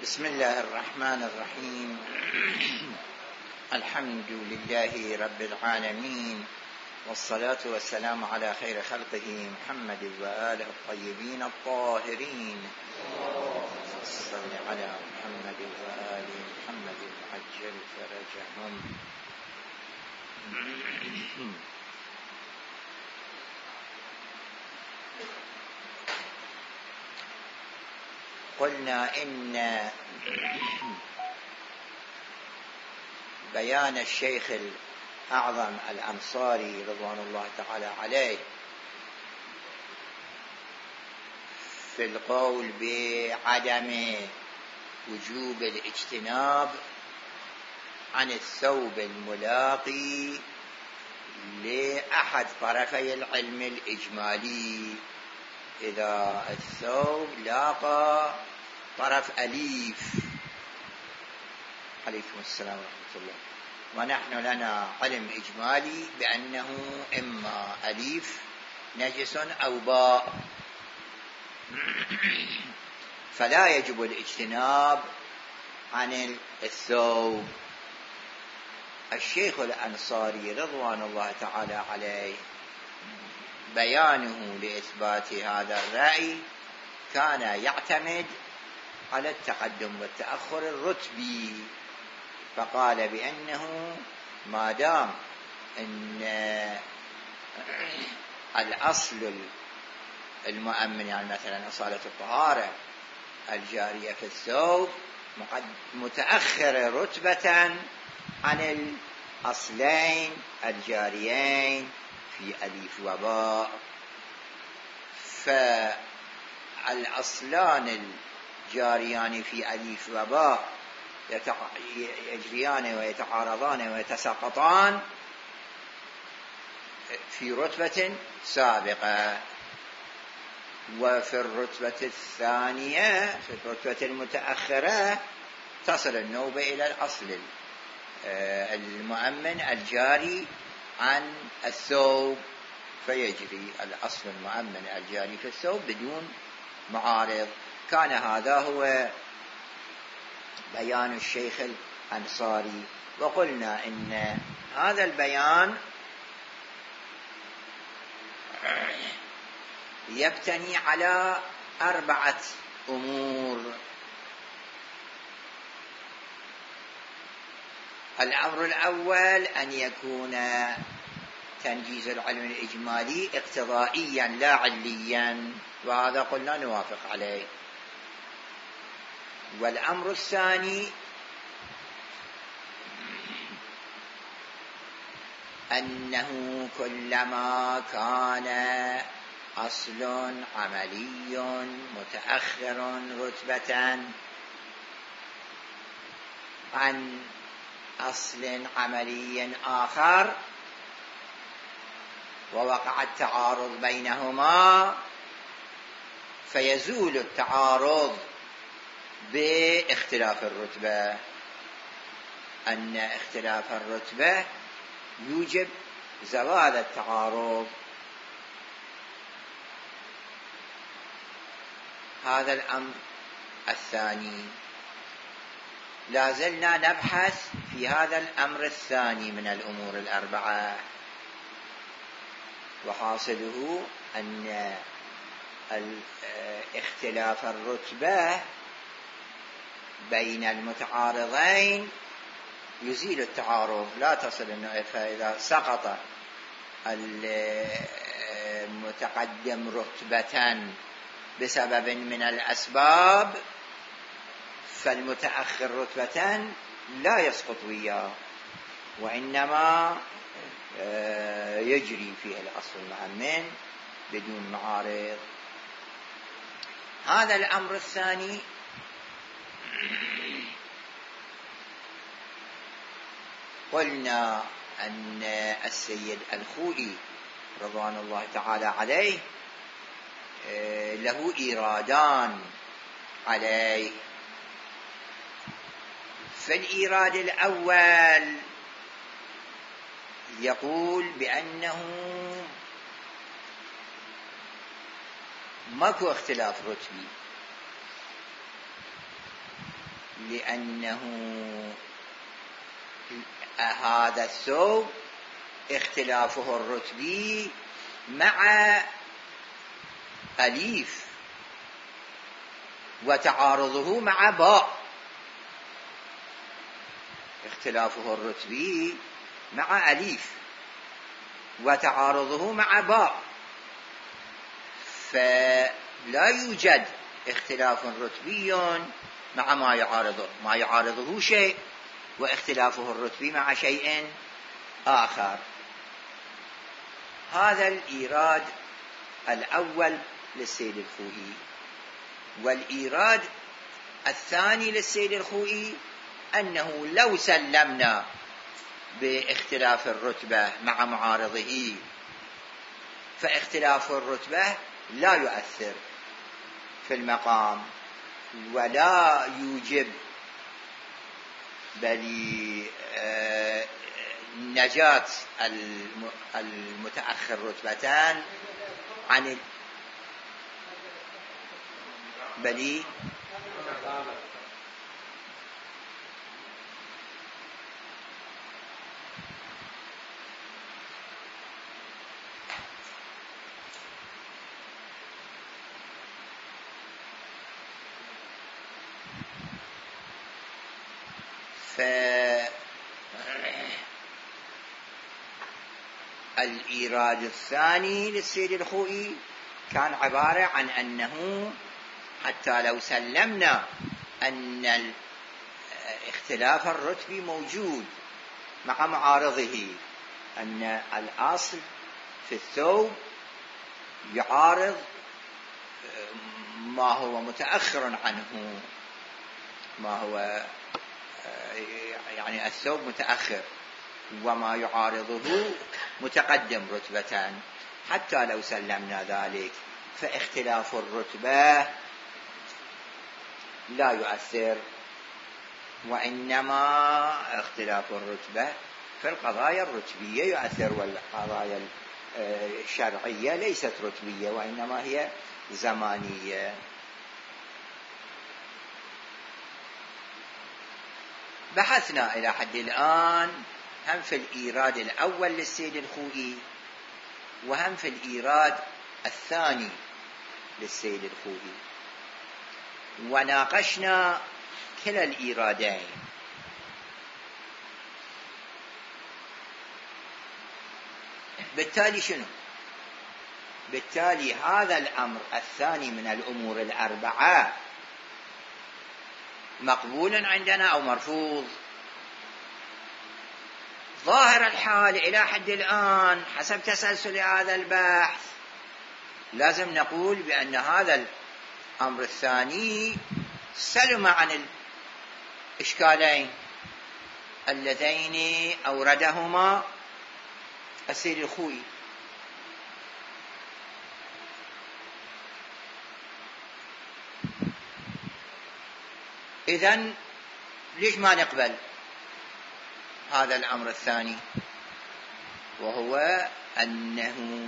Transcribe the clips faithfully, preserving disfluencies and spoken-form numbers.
بسم الله الرحمن الرحيم. الحمد لله رب العالمين، والصلاة والسلام على خير خلقه محمد وآله الطيبين الطاهرين. صل على محمد وآل محمد عجل فرجهم. قلنا إن بيان الشيخ الأعظم الأنصاري رضوان الله تعالى عليه في القول بعدم وجوب الاجتناب عن الثوب الملاقي لأحد طرفي العلم الإجمالي. إذا الثوب لاقى طرف أليف، عليكم السلام ورحمة الله، ونحن لنا علم إجمالي بأنه إما أليف نجس أو باء، فلا يجب الاجتناب عن الثوب. الشيخ الأنصاري رضوان الله تعالى عليه بيانه لإثبات هذا الرأي كان يعتمد على التقدم والتأخر الرتبي، فقال بأنه ما دام أن الأصل المؤمن، يعني مثلا أصالة الطهارة الجارية في الثوب متأخر رتبة عن الأصلين الجاريين في أليف وباء، فالأصلان الجاريان في أليف وباء يجريان ويتعارضان ويتساقطان في رتبة سابقة، وفي الرتبة الثانية في الرتبة المتأخرة تصل النوبة إلى الأصل المؤمن الجاري عن الثوب، فيجري الأصل المؤمن الجاري في الثوب بدون معارض. كان هذا هو بيان الشيخ الأنصاري، وقلنا إن هذا البيان يبتني على أربعة أمور. الأمر الأول أن يكون تنجيز العلم الإجمالي اقتضائيا لا عليا، وهذا قلنا نوافق عليه. والأمر الثاني أنه كلما كان أصل عملي متأخر رتبة عن أصل عملي آخر ووقع التعارض بينهما، فيزول التعارض باختلاف الرتبة، أن اختلاف الرتبة يوجب زوال التعارض. هذا الأمر الثاني. لا زلنا نبحث في هذا الأمر الثاني من الأمور الأربعة، وحاصله أن اختلاف الرتبة بين المتعارضين يزيل التعارض، لا تصل النوع، فإذا سقط المتقدم رتبة بسبب من الأسباب فالمتأخر رتبة لا يسقط وياه، وإنما يجري فيه الأصل المؤمن بدون معارض. هذا الأمر الثاني. قلنا أن السيد الخوئي رضوان الله تعالى عليه له إيرادان عليه. فالإيراد الأول يقول بأنه ماكو اختلاف رتبي، لأنه هذا الثوب اختلافه الرتبي مع أليف وتعارضه مع باء، اختلافه الرتبي مع أليف وتعارضه مع باء، فلا يوجد اختلاف رتبي مع ما يعارضه، ما يعارضه شيء واختلافه الرتبي مع شيء آخر. هذا الإيراد الأول للسيد الخوئي. والإيراد الثاني للسيد الخوئي أنه لو سلمنا باختلاف الرتبة مع معارضه فاختلاف الرتبة لا يؤثر في المقام ولا يوجب بل نجاة المتأخر رتبتان عن بل فالإيراد الثاني للسيد الخوئي كان عبارة عن أنه حتى لو سلمنا أن اختلاف الرتبي موجود مع معارضه، أن الأصل في الثوب يعارض ما هو متأخر عنه، ما هو يعني الثوب متأخر وما يعارضه متقدم رتبة، حتى لو سلمنا ذلك فاختلاف الرتبة لا يؤثر، وإنما اختلاف الرتبة في القضايا الرتبية يؤثر، والقضايا الشرعية ليست رتبية وإنما هي زمانية. بحثنا إلى حد الآن هم في الإيراد الأول للسيد الخوئي وهم في الإيراد الثاني للسيد الخوئي، وناقشنا كلا الإيرادين. بالتالي شنو؟ بالتالي هذا الأمر الثاني من الأمور الأربعة مقبول عندنا أو مرفوض؟ ظاهر الحال إلى حد الآن حسب تسلسل هذا البحث لازم نقول بأن هذا الأمر الثاني سلم عن الإشكالين اللذين أوردهما السيد الخوئي. إذن ليش ما نقبل هذا الأمر الثاني، وهو أنه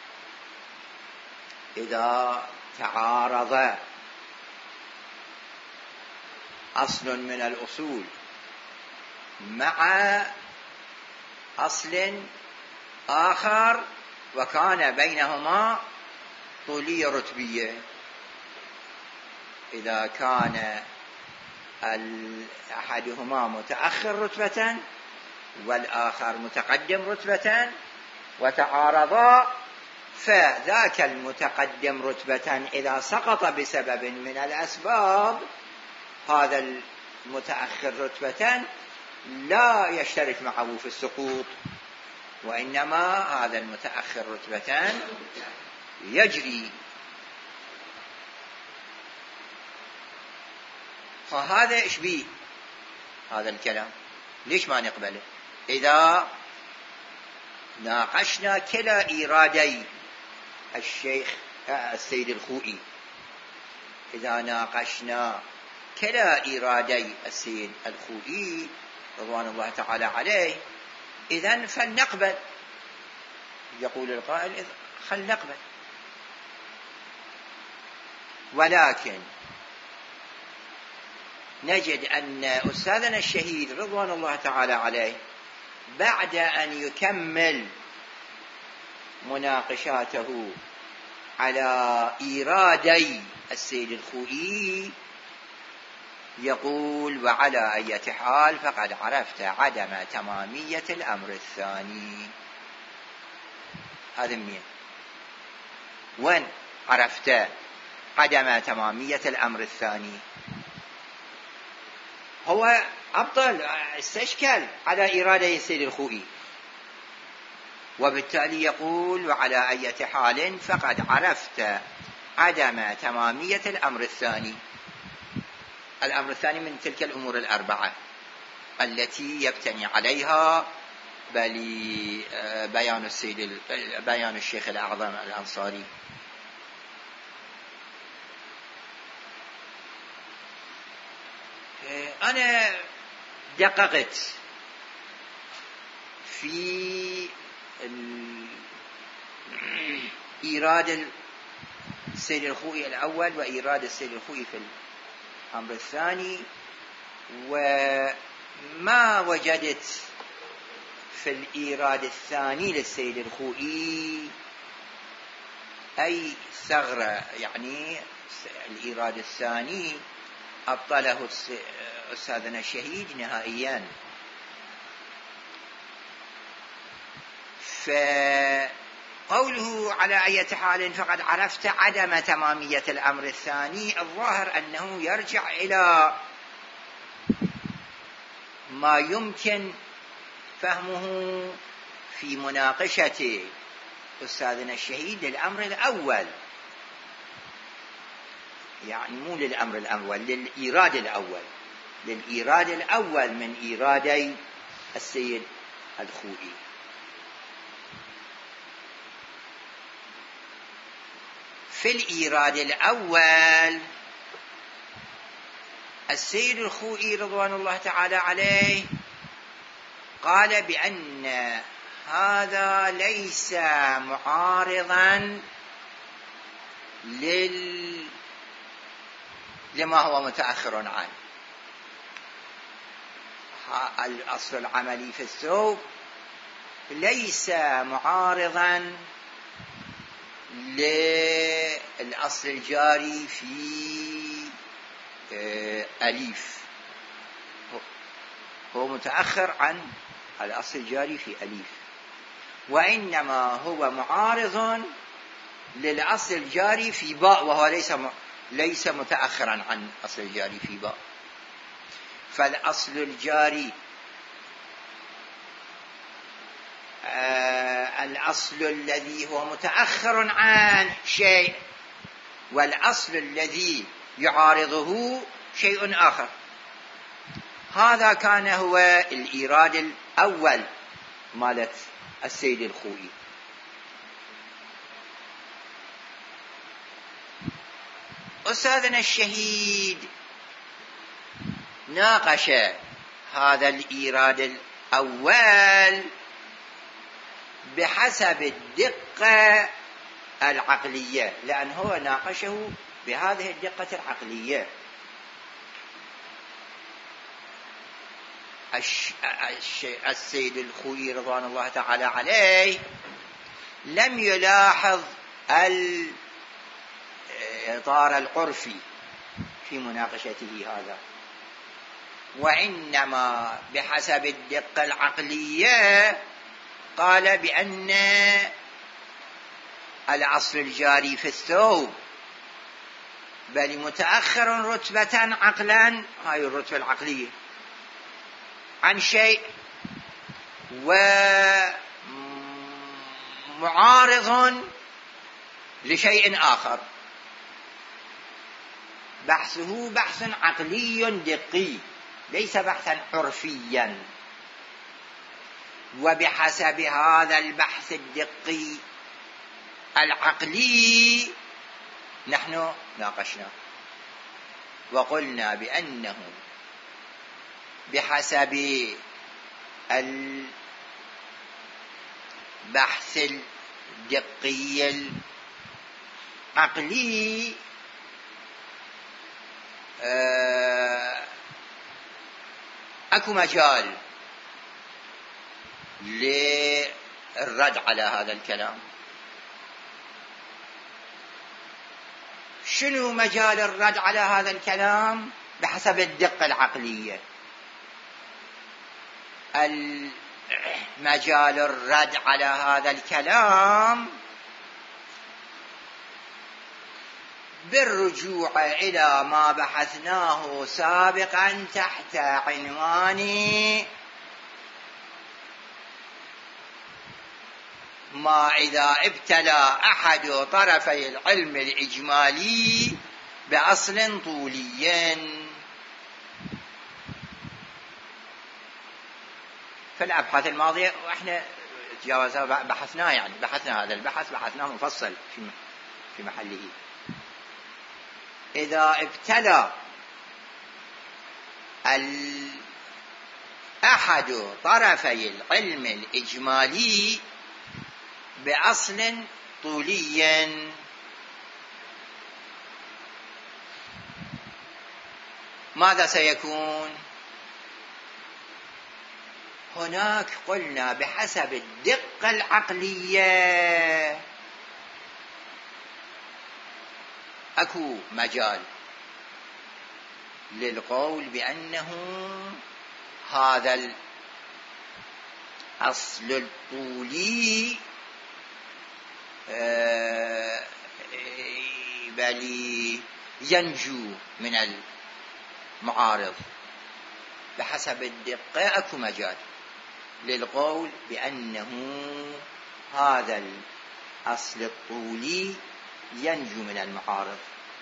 إذا تعارض أصل من الأصول مع أصل آخر وكان بينهما طولية رتبية، إذا كان أحدهما متأخر رتبة والآخر متقدم رتبة وتعارضا، فذاك المتقدم رتبة إذا سقط بسبب من الأسباب هذا المتأخر رتبة لا يشترك معه في السقوط، وإنما هذا المتأخر رتبة يجري. فهذا إيش بيه هذا الكلام؟ ليش ما نقبله؟ إذا ناقشنا كلا إيرادي الشيخ السيد الخوئي، إذا ناقشنا كلا إيرادي السيد الخوئي رضوان الله تعالى عليه، إذن فلنقبل. يقول القائل خل نقبل، ولكن نجد أن أستاذنا الشهيد رضوان الله تعالى عليه بعد أن يكمل مناقشاته على إيرادي السيد الخوئي يقول: وعلى أي حال فقد عرفت عدم تمامية الأمر الثاني. هذا مين؟ وين عرفت عدم تمامية الأمر الثاني؟ هو أبطل استشكل على إيرادي السيد الخوئي، وبالتالي يقول: وعلى أي حال فقد عرفت عدم تمامية الأمر الثاني. الأمر الثاني من تلك الأمور الأربعة التي يبتني عليها بيان السيد بيان الشيخ الأعظم الأنصاري. أنا دققت في إيراد السيد الخوئي الأول وإيراد السيد الخوئي في الأمر الثاني، وما وجدت في الإيراد الثاني للسيد الخوئي أي ثغرة، يعني الإيراد الثاني أبطله أستاذنا الشهيد نهائيا. فقوله على أي حال فقد عرفت عدم تمامية الأمر الثاني، الظاهر أنه يرجع إلى ما يمكن فهمه في مناقشة أستاذنا الشهيد للأمر الأول، يعني مو للأمر الأول، للإيراد الأول، للإيراد الأول من إيرادي السيد الخوئي. في الإيراد الأول السيد الخوئي رضوان الله تعالى عليه قال بأن هذا ليس معارضا لل لما هو متأخر عنه. الأصل العملي في الثوب ليس معارضا للأصل الجاري في أليف، هو متأخر عن الأصل الجاري في أليف، وإنما هو معارض للأصل الجاري في باء، وهو ليس ليس متأخرا عن أصل الجاري في باء. فالأصل الجاري آه الأصل الذي هو متأخر عن شيء، والأصل الذي يعارضه شيء آخر. هذا كان هو الإيراد الأول مالت السيد الخوئي. أستاذنا الشهيد ناقش هذا الإيراد الأول بحسب الدقة العقلية، لأن هو ناقشه بهذه الدقة العقلية. السيد الخوئي رضوان الله تعالى عليه لم يلاحظ الإطار العرفي في مناقشته هذا، وإنما بحسب الدقة العقلية قال بأن الأصل الجاري في الثوب بل متأخر رتبة عقلا، هاي الرتبة العقلية، عن شيء، ومعارض لشيء آخر. بحثه بحث عقلي دقي ليس بحثا عرفيا، وبحسب هذا البحث الدقي العقلي نحن ناقشنا وقلنا بأنه بحسب البحث الدقي العقلي أكو مجال للرد على هذا الكلام. شنو مجال الرد على هذا الكلام؟ بحسب الدقة العقلية. مجال الرد على هذا الكلام بالرجوع إلى ما بحثناه سابقا تحت عنوان ما إذا ابتلى أحد طرفي العلم الإجمالي بأصل طولي. في الأبحاث الماضية وإحنا تجاوزها بحثناه، يعني بحثنا هذا البحث بحثناه مفصل في محله. إذا ابتلى أحد طرفي العلم الإجمالي بأصل طولي ماذا سيكون؟ هناك قلنا بحسب الدقة العقلية أكو مجال للقول بأنه هذا الأصل الطولي بل ينجو من المعارض. بحسب الدقة أكو مجال للقول بأنه هذا الأصل الطولي ينجو من المعارض،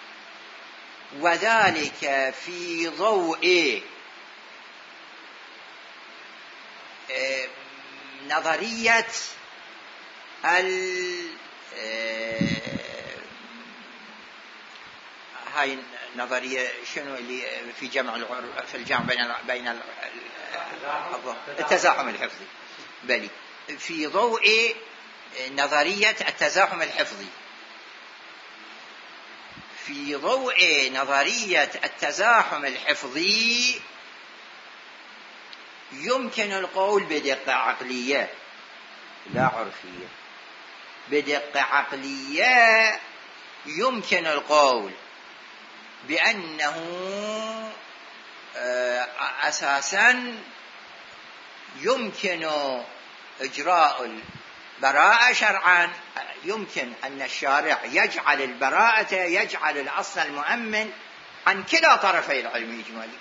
وذلك في ضوء نظرية ال هاي النظرية شنو اللي في جمع في الجمع بين بين التزاحم الحفظي، بل في ضوء نظرية التزاحم الحفظي. في ضوء نظرية التزاحم الحفظي يمكن القول بدقة عقلية لا عرفية، بدقة عقلية يمكن القول بأنه أساسا يمكن إجراء البراءة شرعا، يمكن أن الشارع يجعل البراءة يجعل الأصل المؤمن عن كلا طرفي العلم الإجمالي،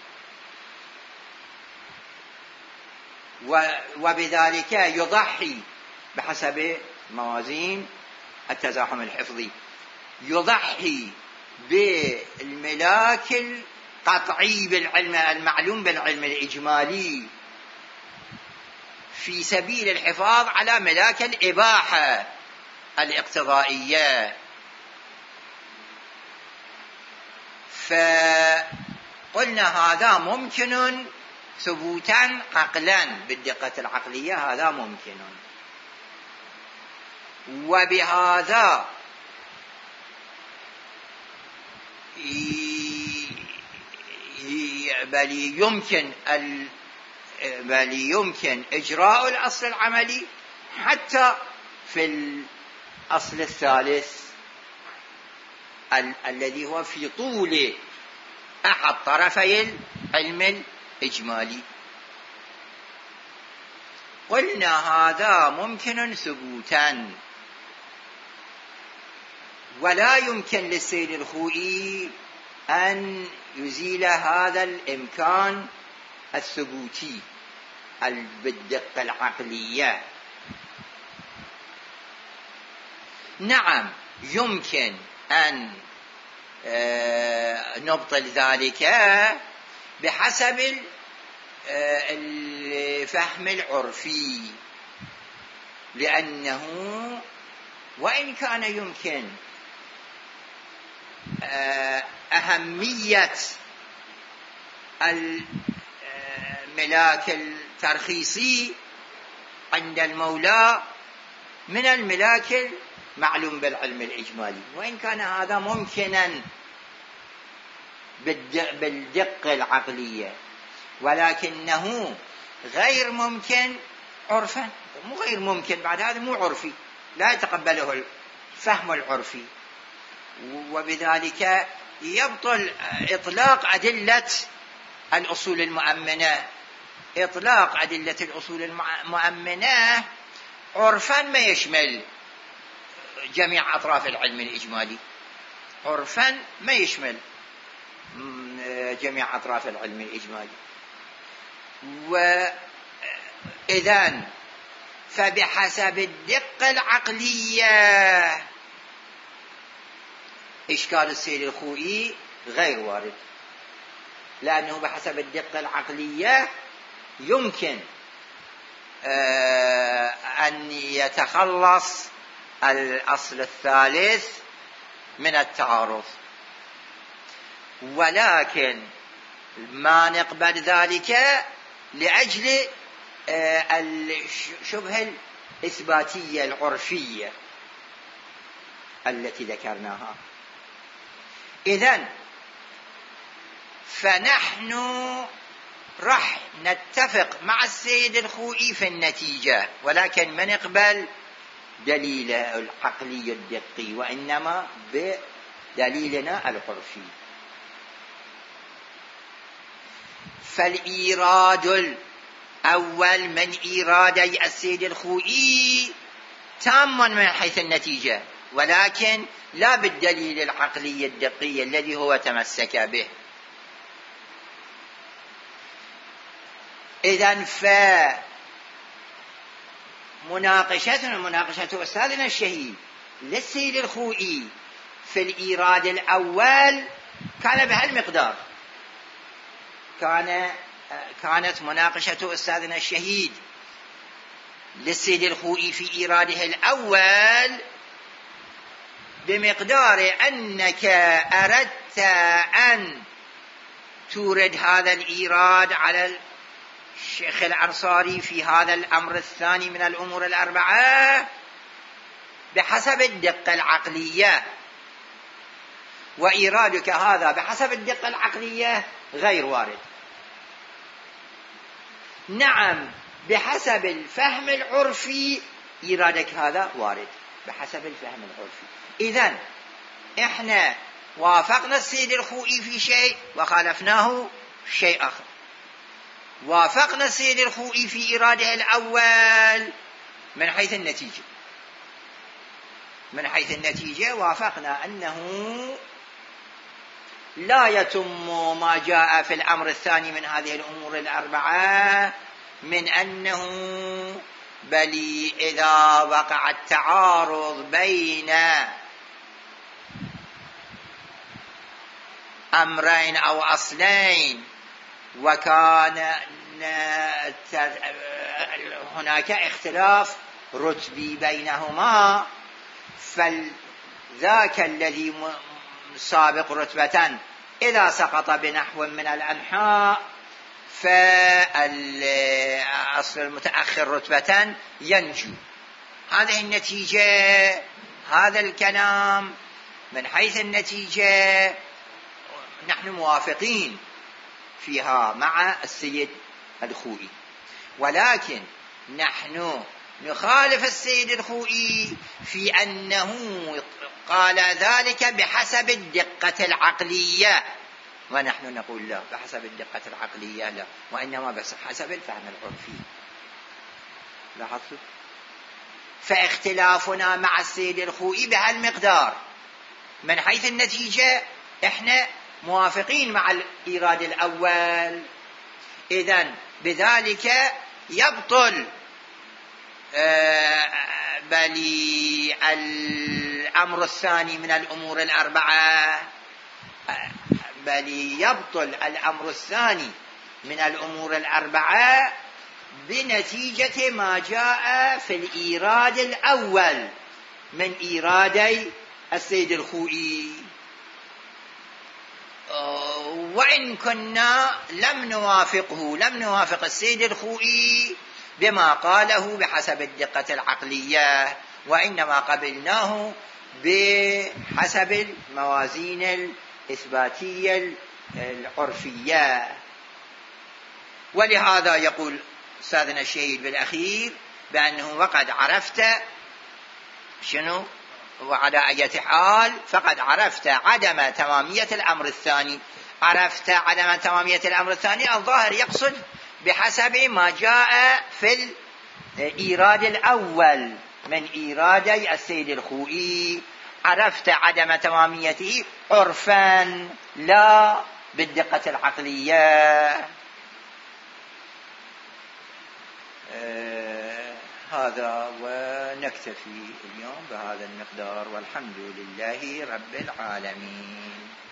وبذلك يضحي بحسب موازين التزاحم الحفظي يضحي بالملاك القطعي بالعلم المعلوم بالعلم الإجمالي في سبيل الحفاظ على ملاك الإباحة الاقتضائية. فقلنا هذا ممكن ثبوتا عقلا بالدقة العقلية، هذا ممكن، وبهذا بل يمكن بل يمكن إجراء الأصل العملي حتى في الأصل الثالث ال- الذي هو في طول أحد طرفي العلم الإجمالي. قلنا هذا ممكن ثبوتا، ولا يمكن للسيد الخوئي أن يزيل هذا الإمكان الثبوتي بالدقة العقلية. نعم يمكن أن نبطل ذلك بحسب الفهم العرفي، لأنه وإن كان يمكن أهمية الملاك الترخيصي عند المولى من الملاك المعلوم بالعلم الإجمالي، وإن كان هذا ممكنا بالدقة العقلية، ولكنه غير ممكن عرفا، مو غير ممكن، بعد هذا مو عرفي، لا يتقبله الفهم العرفي، وبذلك يبطل إطلاق أدلة الأصول المؤمنة. إطلاق أدلة الأصول المؤمنة عرفا ما يشمل جميع أطراف العلم الإجمالي، عرفا ما يشمل جميع أطراف العلم الإجمالي. وإذن فبحسب الدقة العقلية إشكال السيد الخوئي غير وارد، لأنه بحسب الدقة العقلية يمكن أن يتخلص الأصل الثالث من التعارض، ولكن ما نقبل ذلك لأجل الشبهة الإثباتية العرفية التي ذكرناها. إذن فنحن راح نتفق مع السيد الخوئي في النتيجة، ولكن ما نقبل دليله العقلي الدقي، وإنما بدليلنا العرفي. فالإيراد الأول من إيرادي السيد الخوئي تام من حيث النتيجة، ولكن لا بالدليل العقلي الدقي الذي هو تمسك به. إذن فمناقشتنا مناقشة أستاذنا الشهيد للسيد الخوئي في الإيراد الأول كان بهالمقدار، كان كانت مناقشة أستاذنا الشهيد للسيد الخوئي في إيراده الأول بمقدار أنك أردت أن تورد هذا الإيراد على الشيخ الأنصاري في هذا الأمر الثاني من الأمور الأربعة بحسب الدقة العقلية، وإيرادك هذا بحسب الدقة العقلية غير وارد. نعم بحسب الفهم العرفي إيرادك هذا وارد بحسب الفهم العرفي. إذن إحنا وافقنا السيد الخوئي في شيء وخالفناه شيء آخر. وافقنا السيد الخوئي في إيراده الأول من حيث النتيجة، من حيث النتيجة وافقنا أنه لا يتم ما جاء في الأمر الثاني من هذه الأمور الأربعة من أنه بل إذا وقع التعارض بين أمرين أو أصلين وكان هناك اختلاف رتبي بينهما، فذاك الذي سابق رتبة إذا سقط بنحو من الأنحاء فالأصل المتأخر رتبة ينجو. هذه النتيجة، هذا الكلام من حيث النتيجة نحن موافقين فيها مع السيد الخوئي، ولكن نحن نخالف السيد الخوئي في أنه قال ذلك بحسب الدقة العقلية، ونحن نقول لا، بحسب الدقة العقلية لا، وإنما بس حسب الفهم العرفي. لاحظتوا؟ فاختلافنا مع السيد الخوئي بهالمقدار. من حيث النتيجة احنا موافقين مع الإيراد الأول، إذن بذلك يبطل بل الأمر الثاني من الأمور الأربعة، بل يبطل الأمر الثاني من الأمور الأربعة بنتيجة ما جاء في الإيراد الأول من إيرادي السيد الخوئي. وإن كنا لم نوافقه لم نوافق السيد الخوئي بما قاله بحسب الدقة العقلية، وإنما قبلناه بحسب الموازين الإثباتية العرفية. ولهذا يقول أستاذنا الشهيد بالأخير بأنه وقد عرفت شنو وعلى أي حال فقد عرفت عدم تمامية الأمر الثاني. عرفت عدم تمامية الأمر الثاني الظاهر يقصد بحسب ما جاء في الإيراد الأول من إيرادي السيد الخوئي. عرفت عدم تماميته عرفا لا بالدقة العقلية. آه هذا ونكتفي اليوم بهذا المقدار والحمد لله رب العالمين.